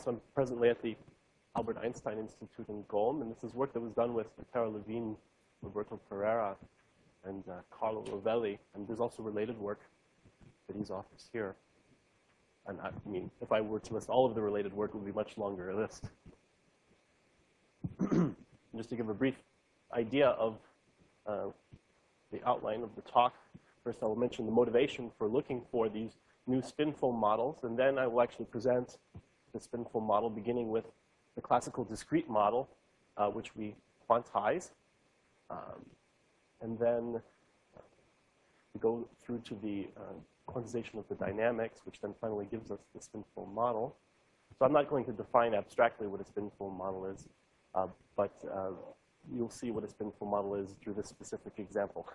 So I'm presently at the Albert Einstein Institute in Golm, and this is work that was done with Tara Levine, Roberto Pereira, and Carlo Rovelli. And there's also related work that he's offers here. And I mean, if I were to list all of the related work, it would be a much longer list. Just to give a brief idea of the outline of the talk, first I will mention the motivation for looking for these new spin-foam models, and then I will actually present the spin-foam model beginning with the classical discrete model, which we quantize. And then we go through to the quantization of the dynamics, which then finally gives us the spin-foam model. So I'm not going to define abstractly what a spin-foam model is, but you'll see what a spin-foam model is through this specific example.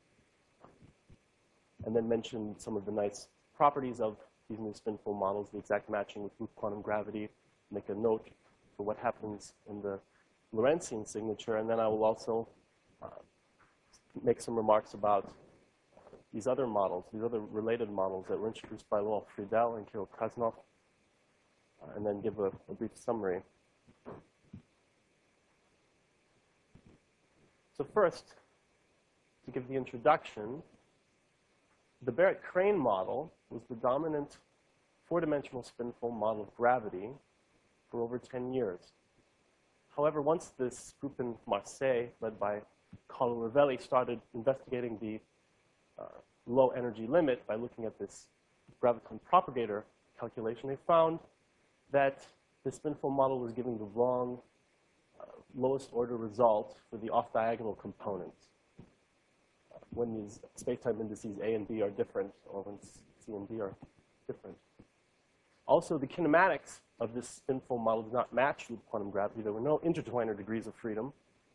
And then mention some of the nice properties of these new spin-foam models, the exact matching with loop quantum gravity, make a note for what happens in the Lorentzian signature, and then I will also make some remarks about these other models, these other related models that were introduced by Laurent Friedel and Kirill Krasnov, and then give a brief summary. So first, to give the introduction, the Barrett-Crane model was the dominant four-dimensional spin-foam model of gravity for over 10 years. However, once this group in Marseille, led by Carlo Rovelli, started investigating the low energy limit by looking at this graviton propagator calculation, they found that the spin-foam model was giving the wrong lowest order result for the off-diagonal components when these space-time indices A and B are different, or when C and D are different. Also, the kinematics of this spin-foam model did not match loop quantum gravity. There were no intertwiner degrees of freedom.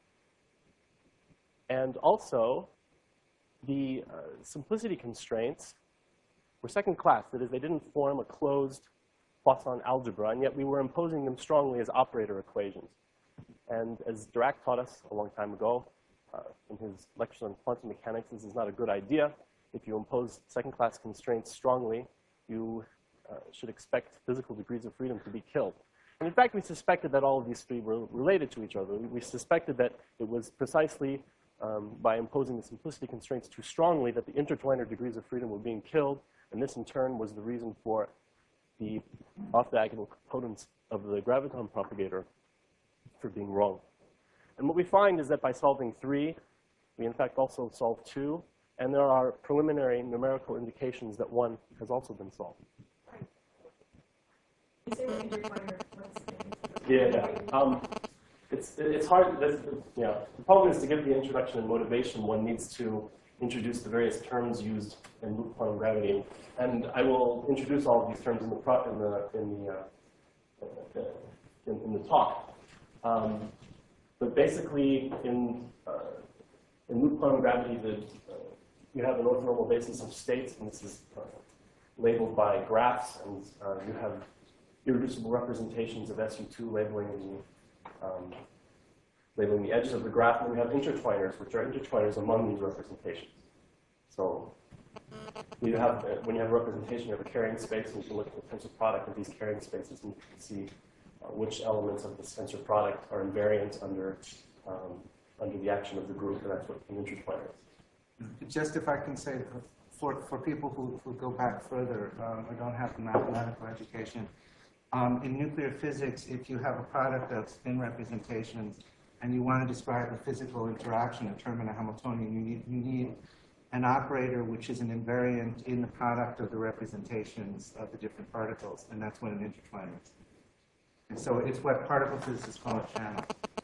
And also, the simplicity constraints were second class. That is, they didn't form a closed Poisson algebra, and yet we were imposing them strongly as operator equations. And as Dirac taught us a long time ago in his lectures on quantum mechanics, this is not a good idea. If you impose second-class constraints strongly, you should expect physical degrees of freedom to be killed. And in fact, we suspected that all of these three were related to each other. We suspected that it was precisely by imposing the simplicity constraints too strongly that the intertwiner degrees of freedom were being killed, and this in turn was the reason for the off-diagonal components of the graviton propagator for being wrong. And what we find is that by solving 3, we in fact also solve 2, and there are preliminary numerical indications that 1 has also been solved. You say intertwiner. Yeah. It's hard. The problem is to give the introduction and motivation, one needs to introduce the various terms used in loop quantum gravity, and I will introduce all of these terms in the talk. But basically, in loop quantum gravity, you have an orthonormal basis of states, and this is labeled by graphs, and you have irreducible representations of SU2 labeling the edges of the graph, and we have intertwiners, which are intertwiners among these representations. So when you have a representation, you have a carrying space, and you can look at the tensor product of these carrying spaces, and you can see which elements of this tensor product are invariant under the action of the group, and that's what an intertwiner is. Just if I can say, for people who go back further or don't have the mathematical education, in nuclear physics, if you have a product of spin representations and you want to describe a physical interaction, a term in a Hamiltonian, you need an operator which is an invariant in the product of the representations of the different particles, and that's what an intertwiner is. And so it's what particle physicists call a channel.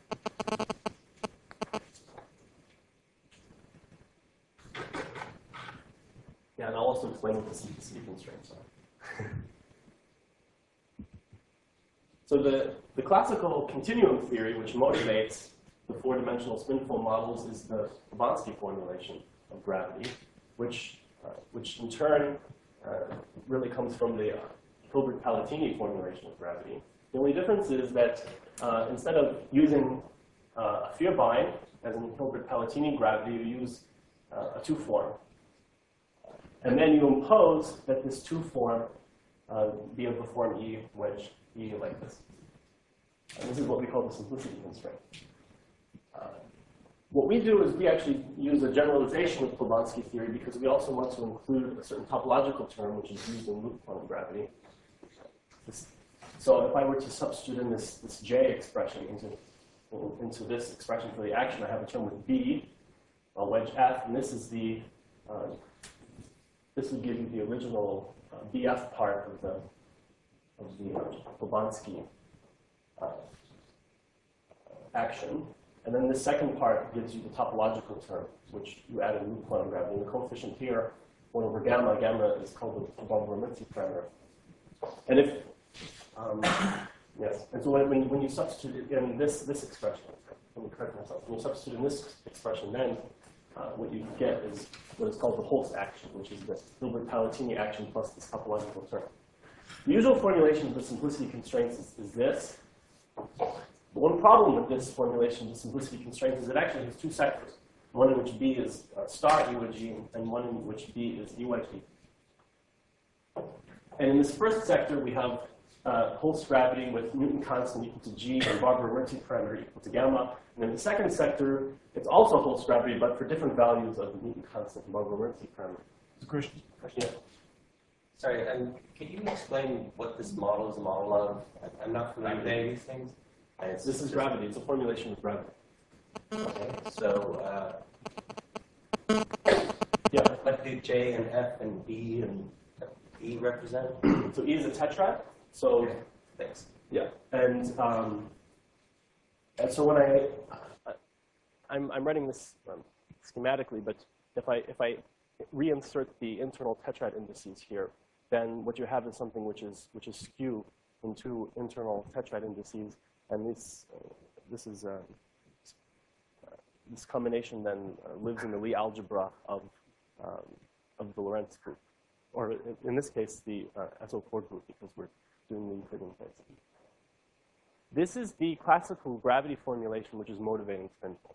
Yeah, and I'll also explain what the simplicity constraints are. So the classical continuum theory, which motivates the four-dimensional spin-foam models, is the Blavatsky formulation of gravity, which in turn really comes from the Hilbert-Palatini formulation of gravity. The only difference is that instead of using a Vierbein, as in Hilbert-Palatini gravity, you use a two-form. And then you impose that this two-form be of the form E, which E like this. And this is what we call the simplicity constraint. What we do is we actually use a generalization of Polanski theory because we also want to include a certain topological term which is used in loop quantum gravity. So if I were to substitute in this J expression into this expression for the action, I have a term with B, a wedge F, and this is the this would give you the original BF part of the Polanski action. And then the second part gives you the topological term, which you add in loop quantum gravity. And the coefficient here, 1 over gamma, gamma is called the Barbara-Murphy parameter. And if, yes, and so when you substitute it in this expression, let me correct myself, when you substitute in this expression, then what you get is what is called the Holtz action, which is the Hilbert-Palatini action plus this topological term. The usual formulation of the simplicity constraints is this. One problem with this formulation of the simplicity constraints is it actually has two sectors, one in which B is star E wedge G, and one in which B is E wedge B. And in this first sector, we have Holtz gravity with Newton constant equal to G and Barbara-Murphy parameter equal to gamma. And in the second sector, it's also Holtz gravity, but for different values of the Newton constant and Barbara-Murphy parameter. Question. Yeah. Sorry, can you explain what this model is a model of? I'm not familiar with any of these things. This is gravity. It's a formulation of gravity. Okay, so Yeah. what do J and F and B and E represent? So E is a tetrad. So Okay, thanks. yeah, and so when I'm writing this schematically, but if I reinsert the internal tetrad indices here, then what you have is something which is skew into internal tetrad indices, and this combination then lives in the Lie algebra of the Lorentz group, or in this case the SO4 group, because we're doing the Euclidean phase. This is the classical gravity formulation which is motivating spinfold.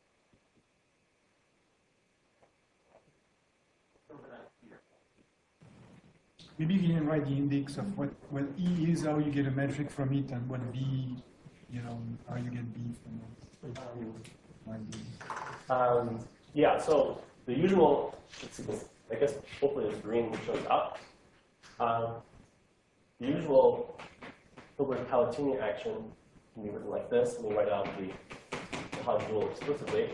Maybe you can write the index of what E is, how you get a metric from it, and what B, how you get B from it. Yeah, so the usual, I guess hopefully this green shows up. The usual Hilbert-Palatini action can be written like this. Let me write out the Hodge rule explicitly.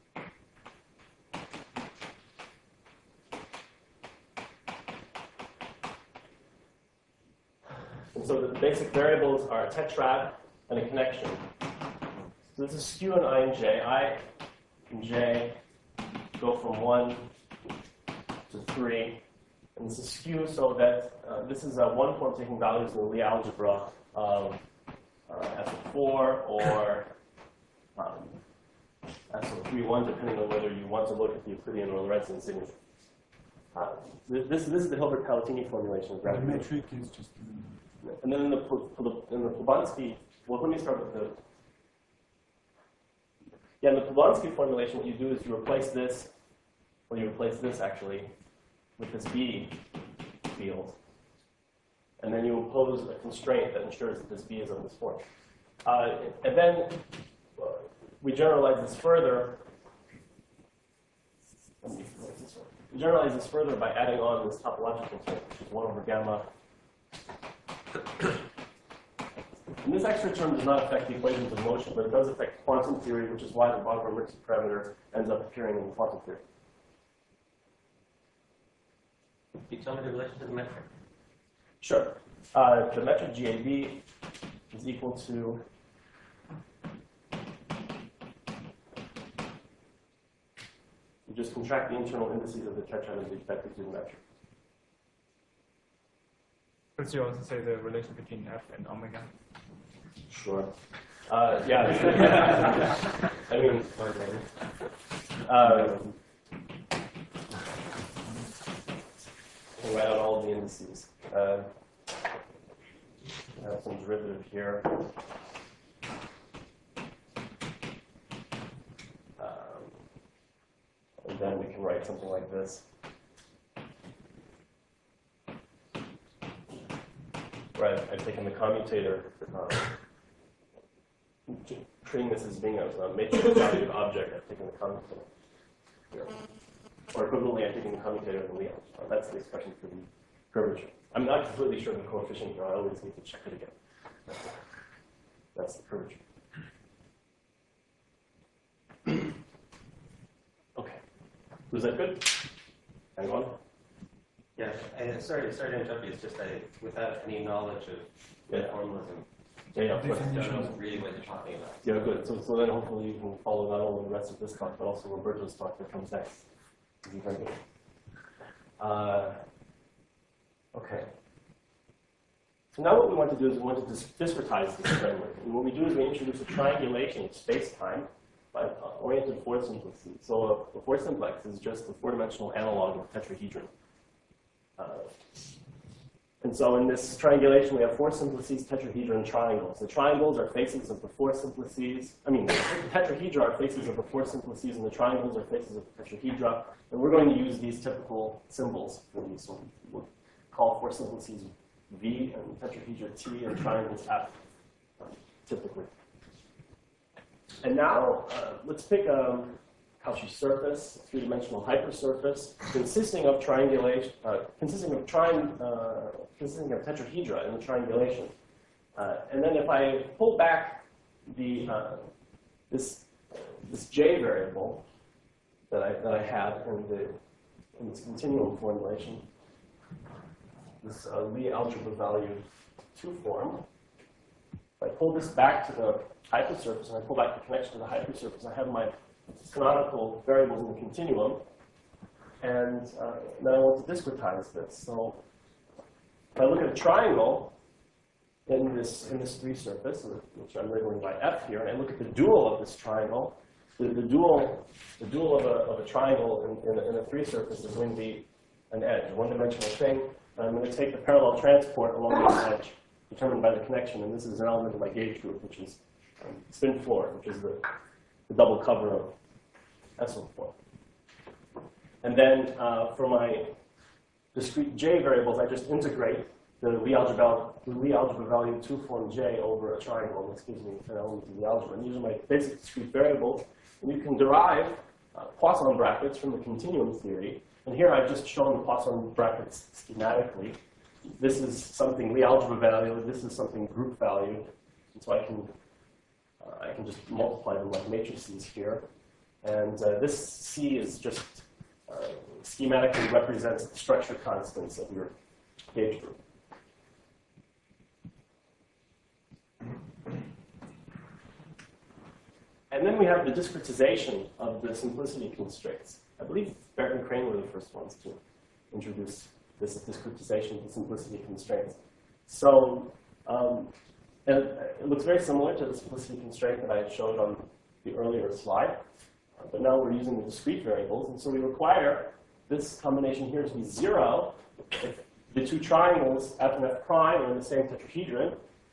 And so the basic variables are a tetrad and a connection. So this is skew in I and J. I and J go from 1 to 3. And this is skew so that this is a one form taking values in the Lie algebra of SO4 or SO3-1, depending on whether you want to look at the Euclidean or Lorentzian signature. This is the Hilbert-Palatini formulation of The gravity. metric is just. And then in the Polanski, well, let me start with the. Yeah, in the Polanski formulation, what you do is you replace this, or you replace this actually, with this B field. And then you impose a constraint that ensures that this B is of this form. And then we generalize this further. We generalize this further by adding on this topological term, which is 1 over gamma. And this extra term does not affect the equations of motion, but it does affect quantum theory, which is why the Barbara-Murphy parameter ends up appearing in quantum theory. Can you tell me the relation to the metric? Sure. The metric GAB is equal to you just contract the internal indices of the tetrad and the effective to the metric. Could you also say the relation between F and omega? Sure. Yeah. I mean, I'll write out all the indices. I have some derivative here. And then we can write something like this. where I've taken the commutator, treating this as being a matrix valued object, I've taken the commutator here. Or equivalently, I've taken the commutator of the Lie algebra. That's the expression for the curvature. I'm not completely sure of the coefficient here. I always need to check it again. That's the curvature. Okay. Was that good? Hang on. Yeah, sorry to interrupt you. It's just without any knowledge of formalism, Yeah, I don't know really what you're talking about. Yeah, good. So then hopefully you can follow not only the rest of this talk, but also Roberto's talk that comes next. Very good. Okay. So now what we want to do is we want to discretize this framework. And what we do is we introduce a triangulation of space-time by oriented four simplices. So a four simplex is just the four-dimensional analog of a tetrahedron. And so in this triangulation, we have four simplices, tetrahedron, triangles. The triangles are faces of the four simplices. The tetrahedra are faces of the four simplices, and the triangles are faces of the tetrahedra. And we're going to use these typical symbols for these. So we'll call four simplices V and tetrahedra T and triangles F, typically. And now let's pick a Cauchy surface, three-dimensional hypersurface, consisting of triangulation, consisting of tetrahedra in the triangulation. And then if I pull back the this J variable that I have in this continuum formulation, this Lie algebra value 2 form. If I pull this back to the hypersurface and I pull back the connection to the hypersurface, I have my canonical variables in the continuum, and then I want to discretize this. So if I look at a triangle in this free surface, which I'm labeling by F here, and I look at the dual of this triangle, the dual of a triangle in a free surface is going to be an edge, a one-dimensional thing. And I'm going to take the parallel transport along this edge determined by the connection, and this is an element of my gauge group, which is spin floor, which is the double cover of SO4. And then for my discrete J variables, I just integrate the Lie algebra value 2 form J over a triangle, and this gives me an element of the algebra. And these are my basic discrete variables. And you can derive Poisson brackets from the continuum theory. And here I've just shown the Poisson brackets schematically. This is something Lie algebra value, this is something group value. And so I can just multiply them like matrices here. And this C is just schematically represents the structure constants of your gauge group. And then we have the discretization of the simplicity constraints. I believe Barrett and Crane were the first ones to introduce this discretization of the simplicity constraints. So and it looks very similar to the simplicity constraint that I had showed on the earlier slide. But now we're using the discrete variables. And so we require this combination here to be 0 if the two triangles, F and F prime, are in the same tetrahedron,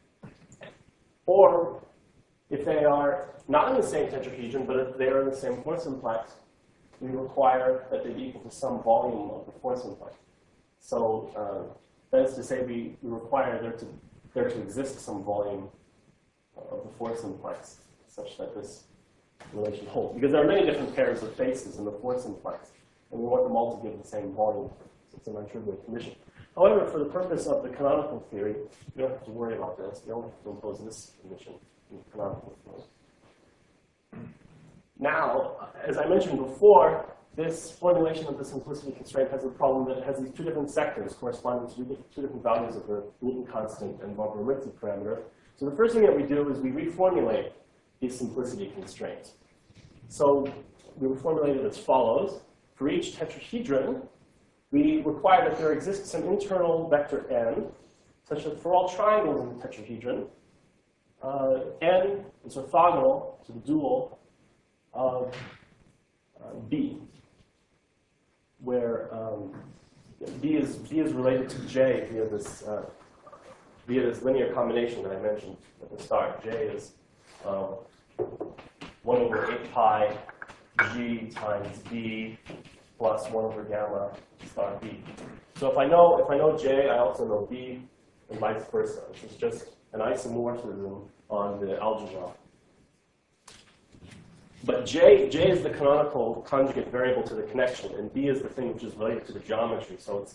or if they are not in the same tetrahedron, but if they are in the same four simplex, we require that they be equal to some volume of the four simplex. So that is to say, we require there to exist some volume of the four simplex, such that this relation holds. Because there are many different pairs of faces in the four simplex, and we want them all to give the same volume. So it's a non-trivial condition. However, for the purpose of the canonical theory, we don't have to worry about this. We only have to impose this condition in the canonical theory. Now, as I mentioned before, this formulation of the simplicity constraint has a problem that it has these two different sectors corresponding to two different values of the Newton constant and Vauban-Ritze parameter. So the first thing that we do is we reformulate these simplicity constraints. So we reformulate it as follows. For each tetrahedron, we require that there exists some internal vector n, such that for all triangles in the tetrahedron, n is orthogonal to the dual of B, where B is related to J via this linear combination that I mentioned at the start. J is 1/8 pi G times B plus 1/gamma star B. So if I know J, I also know B. and vice versa. This is just an isomorphism on the algebra. But J is the canonical conjugate variable to the connection, and B is the thing which is related to the geometry. So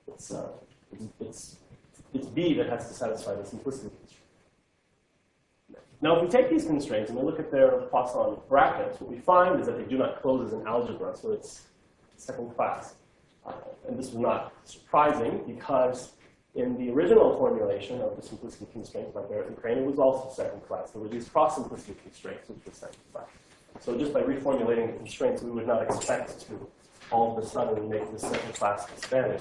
it's B that has to satisfy the simplicity constraint. Now, if we take these constraints and we look at their Poisson brackets, what we find is that they do not close as an algebra, so it's second class. And this was not surprising because in the original formulation of the simplicity constraint by Barrett and Crane, it was also second class. There were these cross-simplicity constraints, which was second class. So just by reformulating the constraints, we would not expect to all of a sudden make this second class Hispanic.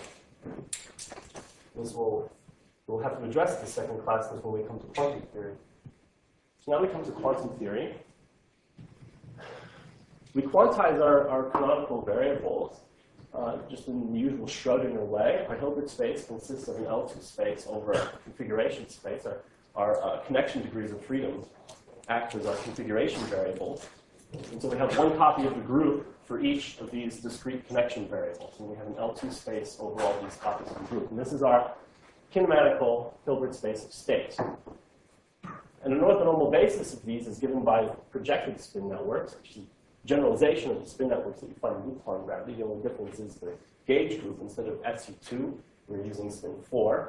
We'll have to address the second class when we come to quantum theory. So now we come to quantum theory. We quantize our canonical variables just in the usual Schrodinger way. Our Hilbert space consists of an L2 space over a configuration space. Our connection degrees of freedom act as our configuration variables. And so we have one copy of the group for each of these discrete connection variables. And we have an L2 space over all these copies of the group. And this is our kinematical Hilbert space of states. And an orthonormal basis of these is given by projected spin networks, which is a generalization of the spin networks that you find in loop-quantum gravity. The only difference is the gauge group. Instead of SU2, we're using spin 4.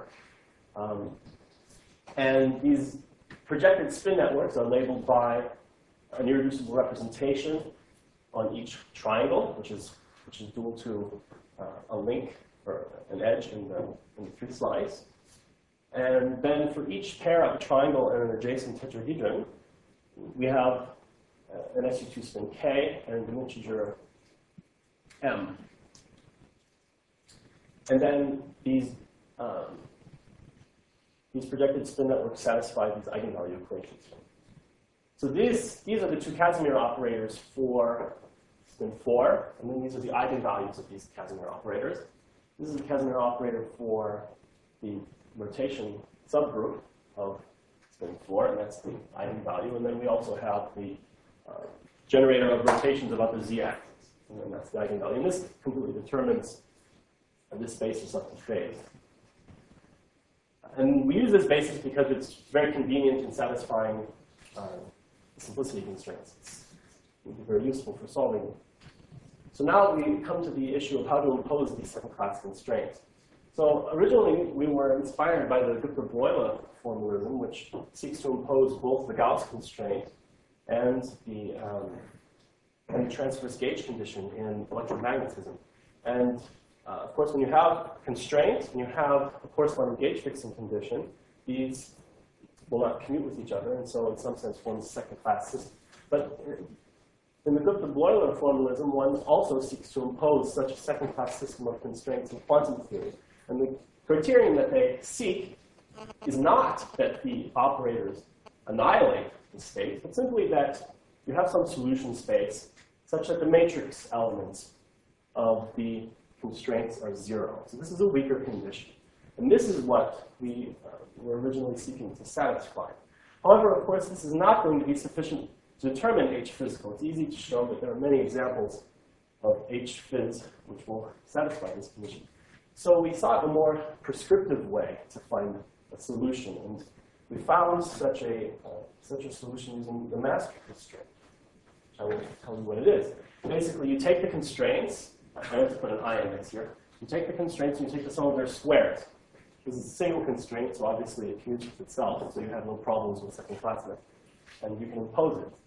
And these projected spin networks are labeled by an irreducible representation on each triangle, which is dual to a link or an edge in the 3 slice. And then for each pair of a triangle and an adjacent tetrahedron, we have an SU2 spin k and an integer m. And then these projected spin networks satisfy these eigenvalue equations. So these are the two Casimir operators for spin 4, and then these are the eigenvalues of these Casimir operators. This is the Casimir operator for the rotation subgroup of spin 4, and that's the eigenvalue. And then we also have the generator of rotations about the z-axis, and then that's the eigenvalue. And this completely determines this basis of the phase. And we use this basis because it's very convenient in satisfying simplicity constraints. It's very useful for solving them. So now we come to the issue of how to impose these second-class constraints. So originally, we were inspired by the Gupta-Boyle formalism, which seeks to impose both the Gauss constraint and the transverse gauge condition in electromagnetism. And of course, when you have constraints, when you have a corresponding gauge fixing condition, these will not commute with each other, and so in some sense forms a second-class system. But in the Gupta-Boyle formalism, one also seeks to impose such a second-class system of constraints in quantum theory. And the criterion that they seek is not that the operators annihilate the state, but simply that you have some solution space such that the matrix elements of the constraints are 0. So this is a weaker condition. And this is what we were originally seeking to satisfy. However, of course, this is not going to be sufficient to determine H physical. It's easy to show that there are many examples of H phys which will satisfy this condition. So we sought a more prescriptive way to find a solution, and we found such a solution using the master constraint. I will tell you what it is. Basically, you take the constraints. I have to put an I index here. You take the constraints and you take the sum of their squares. This is a single constraint, so obviously it commutes with itself, so you have no problems with second classness. And you can impose it.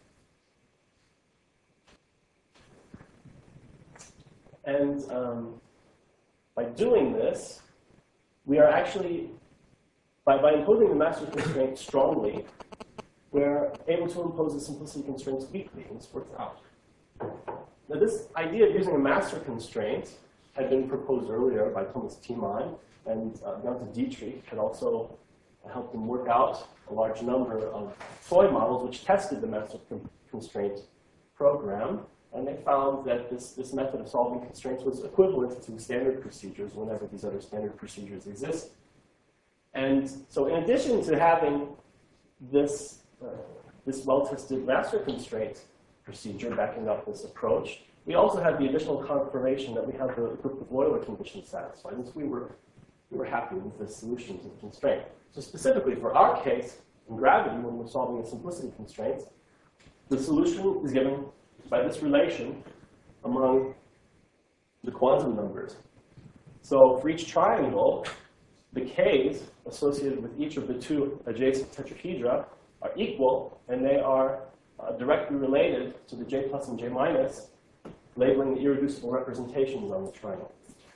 And by doing this, we are actually, by imposing the master constraint strongly, we're able to impose the simplicity constraints weakly, and this works out. Now, this idea of using a master constraint had been proposed earlier by Thomas Tiemann, and Jonathan Dietrich had also helped him work out a large number of toy models which tested the master constraint program. And they found that this method of solving constraints was equivalent to standard procedures whenever these other standard procedures exist. And so in addition to having this well-tested master constraint procedure backing up this approach, we also had the additional confirmation that we have the Gupta-Boyle condition satisfied. And so we were we were happy with the solution to the constraint. So specifically for our case, in gravity, when we're solving the simplicity constraints, the solution is given by this relation among the quantum numbers. So for each triangle, the k's associated with each of the two adjacent tetrahedra are equal, and they are directly related to the j plus and j minus, labeling the irreducible representations on the triangle.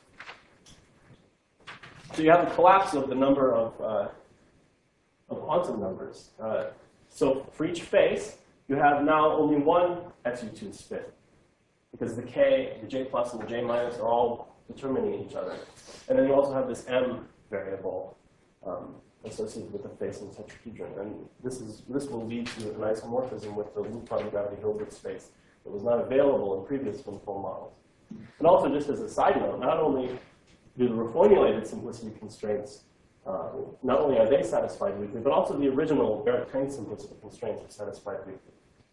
So you have a collapse of the number of quantum numbers. So for each face, you have now only one SU2 spin, because the k, the j plus, and the j minus are all determining each other. And then you also have this m variable associated with the face and tetrahedron. And this will lead to an isomorphism with the loop quantum gravity Hilbert space that was not available in previous spin-fold models. And also, just as a side note, not only do the reformulated simplicity constraints, not only are they satisfied weakly, but also the original Barrett-Kane simplicity constraints are satisfied weakly.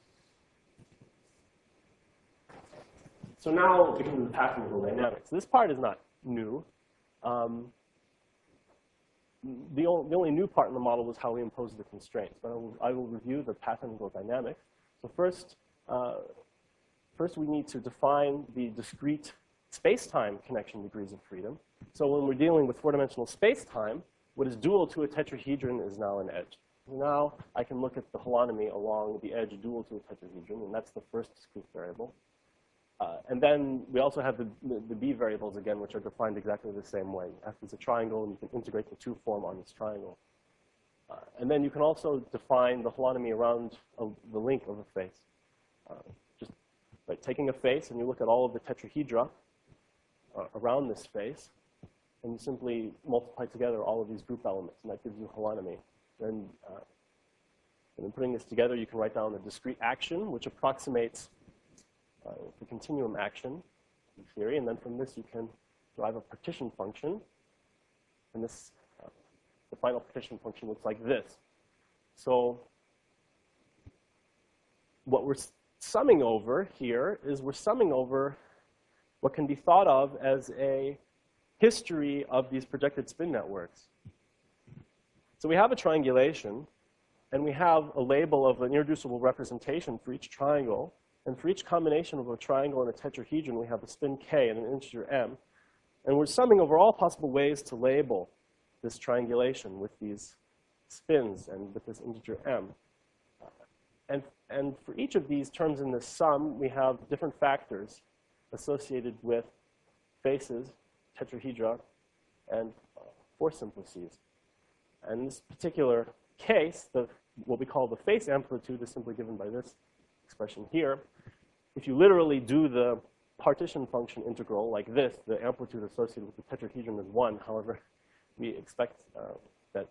So now we come to the path-integral dynamics. This part is not new. The only new part in the model was how we imposed the constraints. But I will review the path-integral dynamics. So first we need to define the discrete space-time connection degrees of freedom. So when we're dealing with four-dimensional space-time, what is dual to a tetrahedron is now an edge. Now I can look at the holonomy along the edge dual to a tetrahedron, and that's the first discrete variable. And then we also have the B variables again, which are defined exactly the same way. F is a triangle, and you can integrate the two form on this triangle. And then you can also define the holonomy around the length of a face. Just by taking a face, and you look at all of the tetrahedra around this face, and you simply multiply together all of these group elements, and that gives you holonomy. And then putting this together, you can write down a discrete action, which approximates the continuum action in theory, and then from this you can derive a partition function, and this the final partition function looks like this. So what we're summing over here is we're summing over what can be thought of as a history of these projected spin networks. So we have a triangulation, and we have a label of an irreducible representation for each triangle. And for each combination of a triangle and a tetrahedron, we have a spin k and an integer m. And we're summing over all possible ways to label this triangulation with these spins and with this integer m. And for each of these terms in this sum, we have different factors associated with faces, tetrahedra, and force simplices. And in this particular case, what we call the face amplitude is simply given by this expression here. If you literally do the partition function integral like this, the amplitude associated with the tetrahedron is 1. However, we expect that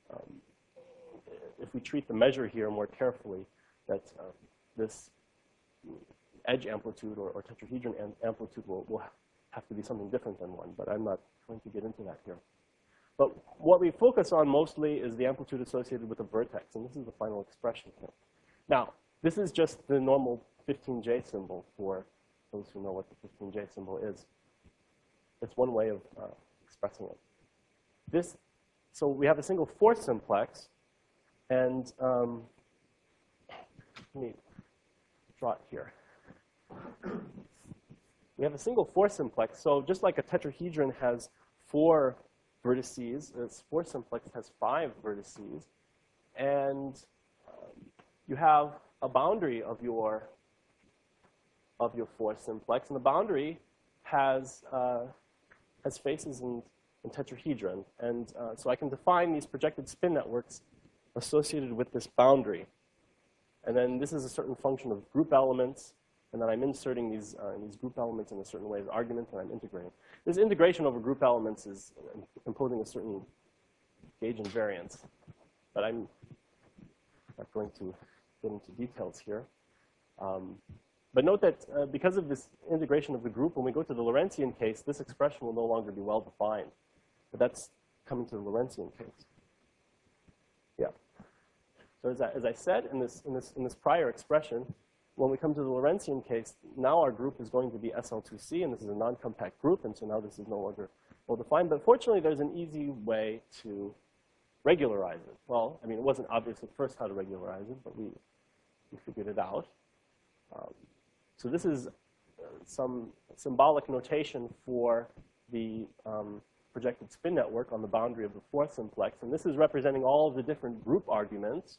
if we treat the measure here more carefully, that this edge amplitude or tetrahedron amplitude will have to be something different than 1. But I'm not going to get into that here. But what we focus on mostly is the amplitude associated with the vertex. And this is the final expression here. Now, this is just the normal 15J symbol for those who know what the 15J symbol is. It's one way of expressing it. So we have a single force simplex, and let me draw it here. We have a single force simplex. So just like a tetrahedron has 4 vertices, this force simplex has 5 vertices, and you have a boundary of your force simplex, and the boundary has faces in tetrahedron, and so I can define these projected spin networks associated with this boundary, and then this is a certain function of group elements, and then I'm inserting these group elements in a certain way as arguments, and I'm integrating. This integration over group elements is imposing a certain gauge invariance, but I'm not going to get into details here. But note that because of this integration of the group, when we go to the Lorentzian case, this expression will no longer be well defined. But that's coming to the Lorentzian case. Yeah. So as I said in this prior expression, when we come to the Lorentzian case, now our group is going to be SL2C, and this is a non-compact group, and so now this is no longer well-defined, but fortunately there's an easy way to regularize it. Well, I mean, it wasn't obvious at first how to regularize it, but we figured it out. So this is some symbolic notation for the projected spin network on the boundary of the fourth simplex. And this is representing all of the different group arguments.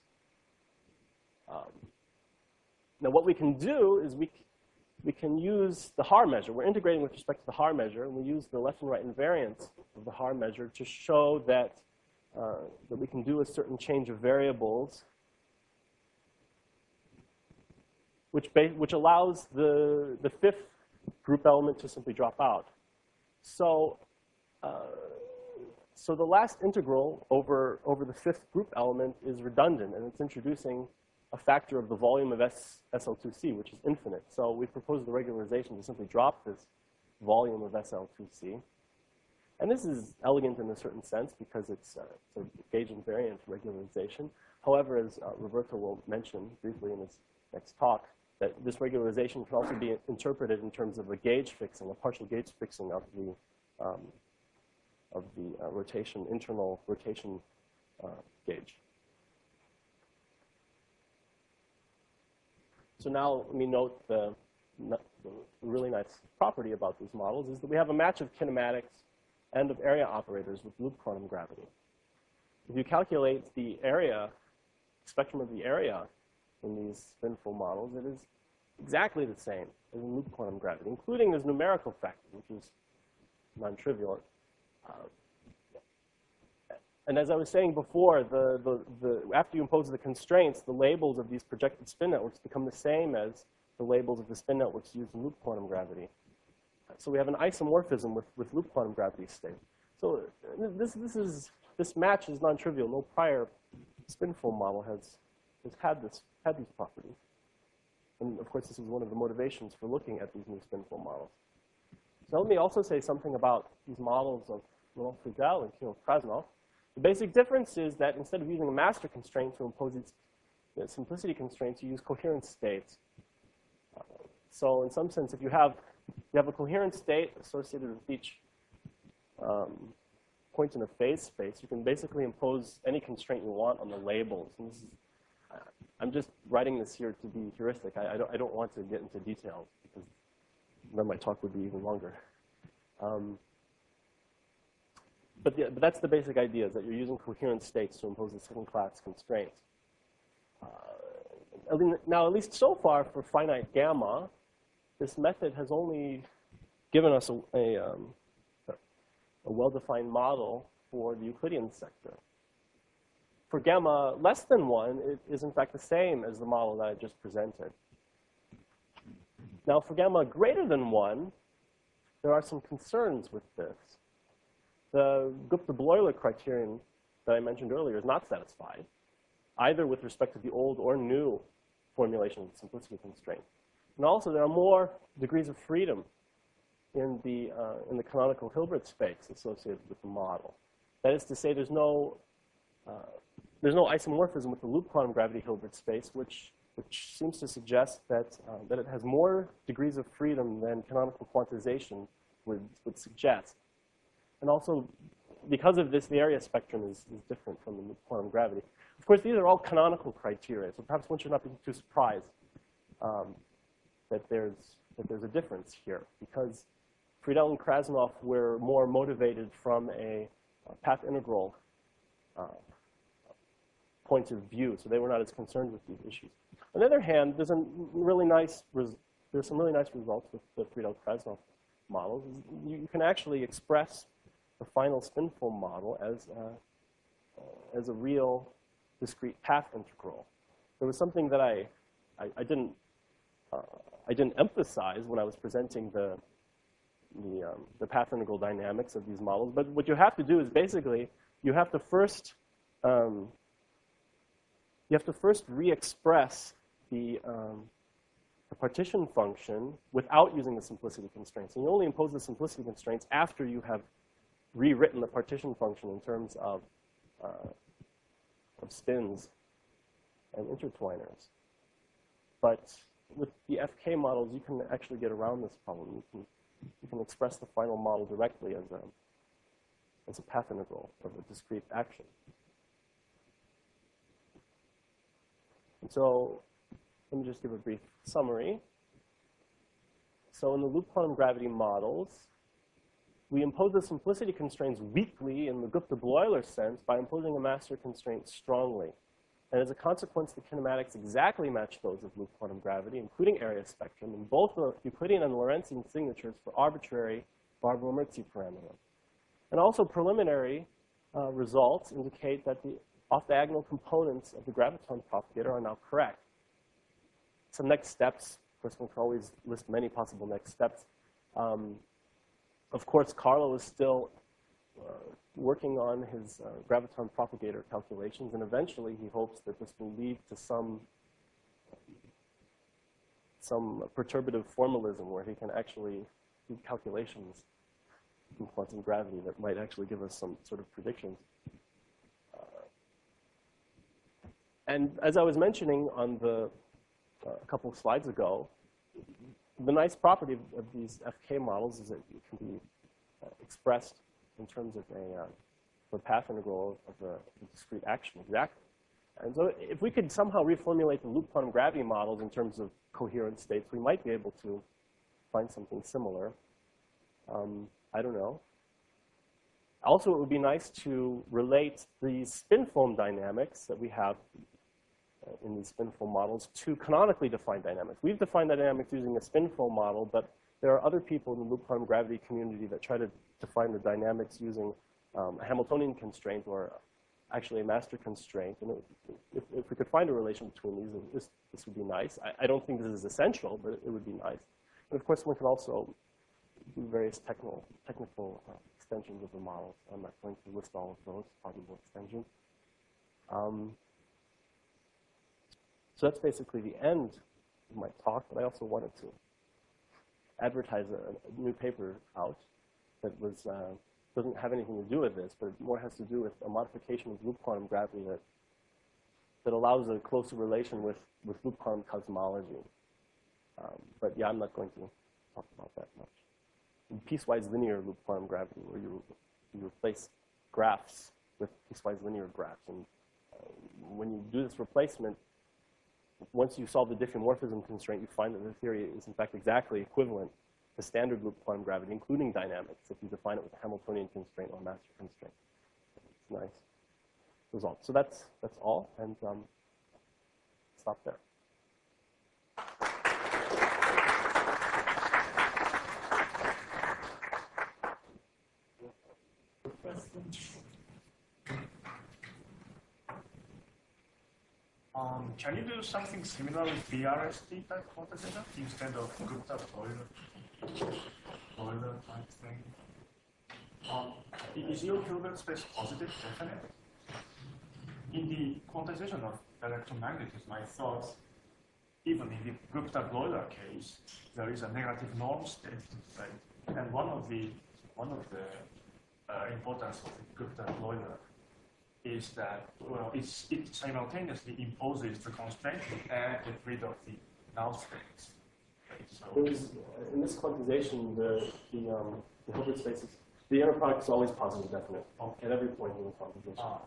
Now, what we can do is we can use the Haar measure. We're integrating with respect to the Haar measure, and we use the left and right invariance of the Haar measure to show that, that we can do a certain change of variables which allows the fifth group element to simply drop out. So, so the last integral over the fifth group element is redundant, and it's introducing a factor of the volume of SL2C, which is infinite. So we propose the regularization to simply drop this volume of SL2C. And this is elegant in a certain sense because it's a gauge invariant regularization. However, as Roberto will mention briefly in his next talk, that this regularization can also be interpreted in terms of a gauge fixing, a partial gauge fixing of the rotation, internal rotation gauge. So now let me note the really nice property about these models is that we have a match of kinematics and of area operators with loop quantum gravity. If you calculate the area, spectrum of the area in these spinful models, it is exactly the same as in loop quantum gravity, including this numerical factor, which is non-trivial. And as I was saying before, after you impose the constraints, the labels of these projected spin networks become the same as the labels of the spin networks used in loop quantum gravity. So we have an isomorphism with loop quantum gravity state. So this match is non-trivial. No prior spinful model has had these properties. And of course, this is one of the motivations for looking at these new spinful models. So let me also say something about these models of Monod-Friedel and Kirov-Krasnov. The basic difference is that instead of using a master constraint to impose these simplicity constraints, you use coherent states. So in some sense, if you have a coherent state associated with each point in a phase space, you can basically impose any constraint you want on the labels. And this is, I'm just writing this here to be heuristic. I don't want to get into details because then my talk would be even longer. But that's the basic idea, is that you're using coherent states to impose the second-class constraints. Now, at least so far for finite gamma, this method has only given us a well-defined model for the Euclidean sector. For gamma less than 1, it is in fact the same as the model that I just presented. Now, for gamma greater than 1, there are some concerns with this. The Gupta-Bloiler criterion that I mentioned earlier is not satisfied, either with respect to the old or new formulation of the simplicity constraint. And also, there are more degrees of freedom in the canonical Hilbert space associated with the model. That is to say, there's no isomorphism with the loop quantum gravity Hilbert space, which seems to suggest that it has more degrees of freedom than canonical quantization would suggest. And also, because of this, the area spectrum is different from the loop quantum gravity. Of course, these are all canonical criteria, so perhaps one should not be too surprised that there's a difference here, because Friedel and Krasnov were more motivated from a path integral point of view, so they were not as concerned with these issues. On the other hand, there's some really nice results with the Friedel-Krasnov models. You can actually express the final spinful model as a real discrete path integral. There was something that I didn't emphasize when I was presenting the path integral dynamics of these models. But what you have to do is basically you have to first re-express the partition function without using the simplicity constraints. And you only impose the simplicity constraints after you have rewritten the partition function in terms of spins and intertwiners. But with the FK models, you can actually get around this problem. You can express the final model directly as a path integral of a discrete action. And so let me just give a brief summary. So in the loop quantum gravity models, we impose the simplicity constraints weakly in the Gupta-Bloiler sense by imposing a master constraint strongly. And as a consequence, the kinematics exactly match those of loop quantum gravity, including area spectrum, in both the Euclidean and Lorentzian signatures for arbitrary Barbaro-Mirzi parameter. And also preliminary results indicate that the off-diagonal components of the graviton propagator are now correct. Some next steps, of course, one can always list many possible next steps. Of course, Carlo is still working on his graviton propagator calculations, and eventually he hopes that this will lead to some perturbative formalism where he can actually do calculations in quantum gravity that might actually give us some sort of predictions. And as I was mentioning on the a couple of slides ago, the nice property of these FK models is that it can be expressed in terms of a path integral of a discrete action exactly. And so if we could somehow reformulate the loop quantum gravity models in terms of coherent states, we might be able to find something similar. I don't know. Also, it would be nice to relate the spin foam dynamics that we have in these spin foam models to canonically defined dynamics. We've defined dynamics using a spin foam model, but there are other people in the loop quantum gravity community that try to define the dynamics using a Hamiltonian constraint or actually a master constraint. And if we could find a relation between these, this would be nice. I don't think this is essential, but it would be nice. And of course, one could also do various technical extensions of the models. I'm not going to list all of those possible extensions. So that's basically the end of my talk, but I also wanted to advertise a new paper out that doesn't have anything to do with this, but it more has to do with a modification of loop quantum gravity that allows a closer relation with loop quantum cosmology. But yeah, I'm not going to talk about that much. In piecewise linear loop quantum gravity, where you replace graphs with piecewise linear graphs. And when you do this replacement, once you solve the diffeomorphism constraint, you find that the theory is, in fact, exactly equivalent to standard loop quantum gravity, including dynamics, if you define it with a Hamiltonian constraint or master constraint. It's nice result. So that's all, and stop there. Can you do something similar with BRST type quantization instead of Gupta-Bloiler type thing? Is your Hilbert space positive definite? In the quantization of electromagnetism, I thought even in the Gupta-Bloiler case, there is a negative norm state, right? And one of the importance of the Gupta-Bloiler is that, well, it simultaneously imposes the constraint and gets rid of the null states. Right? So in this quantization, the Hilbert spaces, the inner product is always positive definite at every point in the quantization.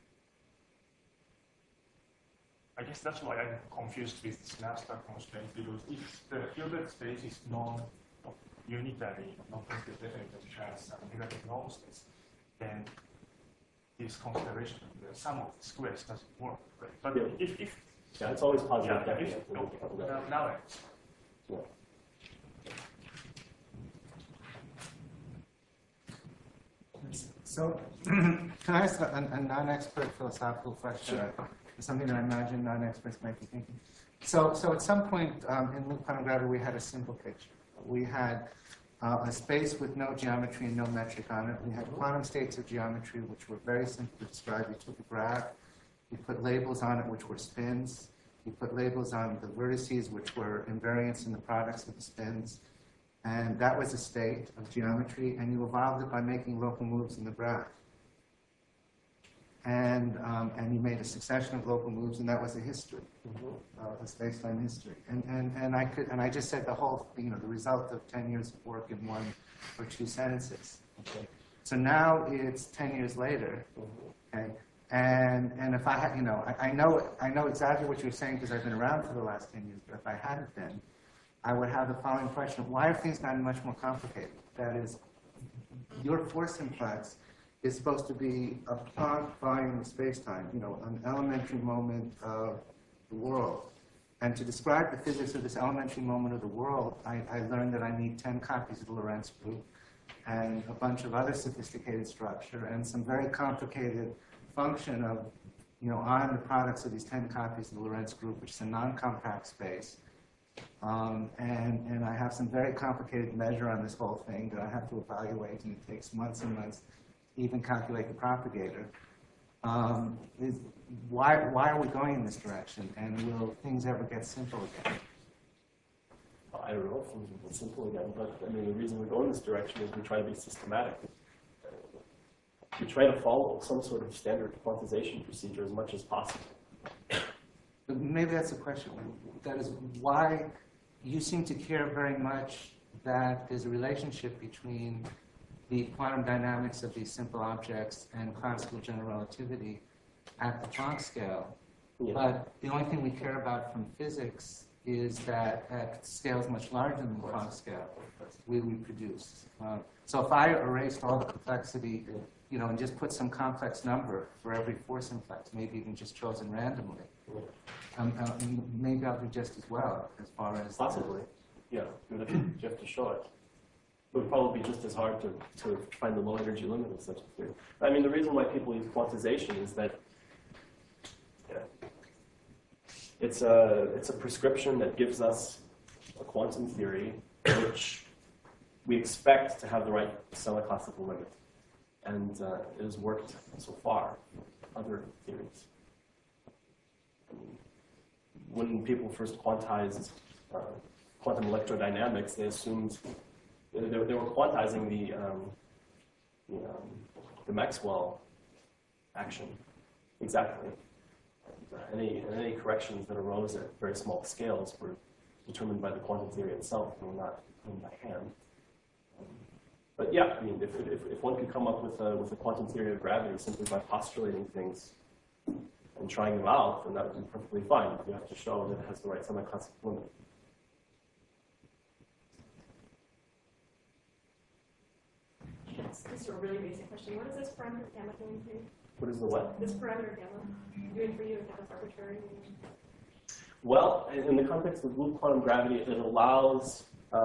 I guess that's why I'm confused with Synapse-star constraint, because if the Hilbert space is non-unitary, non-positive definite, that has some negative norm states, then this consideration, the sum of the squares doesn't work, right? But yeah. if yeah, it's always positive. Yeah, now it's. Yeah. So, can I ask a non-expert philosophical question? Sure. Something that I imagine non-experts might be thinking. So at some point in loop quantum gravity, we had a simple picture. We had a space with no geometry and no metric on it. We had quantum states of geometry, which were very simple to describe. You took a graph, you put labels on it, which were spins. You put labels on the vertices, which were invariants in the products of the spins. And that was a state of geometry, and you evolved it by making local moves in the graph. And you made a succession of local moves, and that was a history, a space-time history. And I just said the whole, the result of 10 years of work in one or two sentences. Okay. So now it's 10 years later, okay? And if I had, you know, I know exactly what you're saying because I've been around for the last 10 years, but if I hadn't been, I would have the following question: why have things gotten much more complicated? That is, your force simplex is supposed to be a Planck volume of space-time, you know, an elementary moment of the world. And to describe the physics of this elementary moment of the world, I learned that I need 10 copies of the Lorentz group and a bunch of other sophisticated structure and some very complicated function of, you know, on the products of these 10 copies of the Lorentz group, which is a non-compact space. And I have some very complicated measure on this whole thing that I have to evaluate, and it takes months and months to even calculate the propagator. Why are we going in this direction, and will things ever get simple again? I don't know if things will get simple again, but I mean, the reason we go in this direction is we try to be systematic. We try to follow some sort of standard quantization procedure as much as possible. But maybe that's the question. That is why you seem to care very much that there's a relationship between the quantum dynamics of these simple objects and classical general relativity at the Planck scale. Yeah. But the only thing we care about from physics is that at scales much larger than the Planck scale, we reproduce. So if I erased all the complexity, you know, and just put some complex number for every force simplex, maybe even just chosen randomly, maybe I'll do just as well as far as... Possibly, yeah. You have to show it. It would probably be just as hard to find the low energy limit of such a theory. I mean, the reason why people use quantization is that it's a prescription that gives us a quantum theory which we expect to have the right semi-classical limit. And it has worked so far with other theories. When people first quantized quantum electrodynamics, they assumed they were quantizing the Maxwell action exactly. Any corrections that arose at very small scales were determined by the quantum theory itself, and were not done by hand. But yeah, I mean, if one could come up with a quantum theory of gravity simply by postulating things and trying them out, then that would be perfectly fine. You have to show that it has the right semi-classical limit. Yes, this is a really basic question. What is this parameter gamma doing for you? What is the what? This parameter gamma doing for you if that's arbitrary? Well, in the context of loop quantum gravity, it allows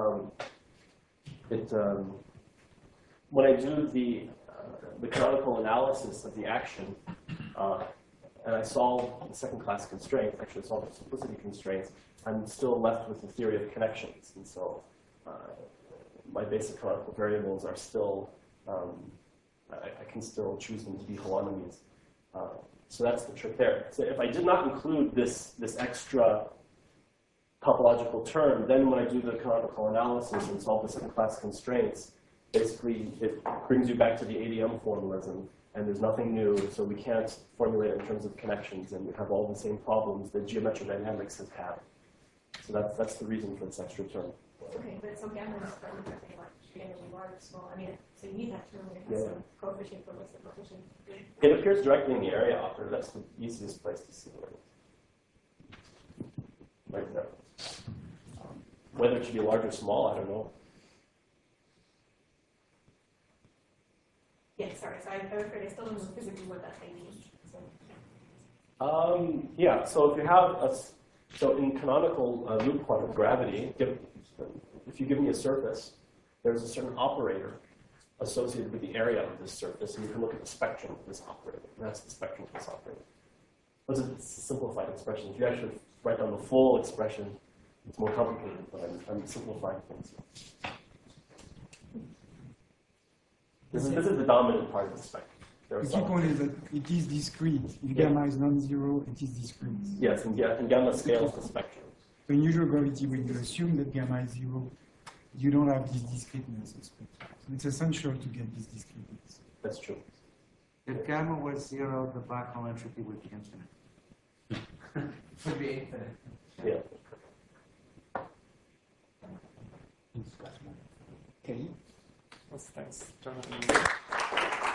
when I do the canonical analysis of the action, and I solve the second-class constraints, actually solve the simplicity constraints, I'm still left with the theory of connections. And so my basic canonical variables are still, I can still choose them to be holonomies. So that's the trick there. So if I did not include this extra topological term, then when I do the canonical analysis and solve the second-class constraints, basically it brings you back to the ADM formalism, and there's nothing new, so we can't formulate it in terms of connections, and we have all the same problems that geometric dynamics has had. So that's the reason for this extra term. Okay, but so gamma is parameter like gamma large, small. I mean, so you need that term. It has some coefficient for what's the coefficient? It appears directly in the area operator. That's the easiest place to see it. Right there. Whether it should be large or small, I don't know. Yeah, sorry. So I'm afraid I still don't know physically what that thing means. So. Yeah, so if you have so in canonical loop quantum gravity, if you give me a surface, there's a certain operator associated with the area of this surface, and you can look at the spectrum of this operator. And that's the spectrum of this operator. Those are simplified expressions. If you actually write down the full expression, it's more complicated, but I'm simplifying things. This is the dominant part of the spectrum. The key point is that it is discrete. If gamma is non-zero, it is discrete. Yes, and gamma scales the spectrum. So in usual gravity, when you assume that gamma is zero, you don't have this discreteness of spectrum. So it's essential to get this discreteness. That's true. If gamma was zero, the black hole entropy would be infinite. Would be infinite. Yeah. Okay. Thanks, Jonathan.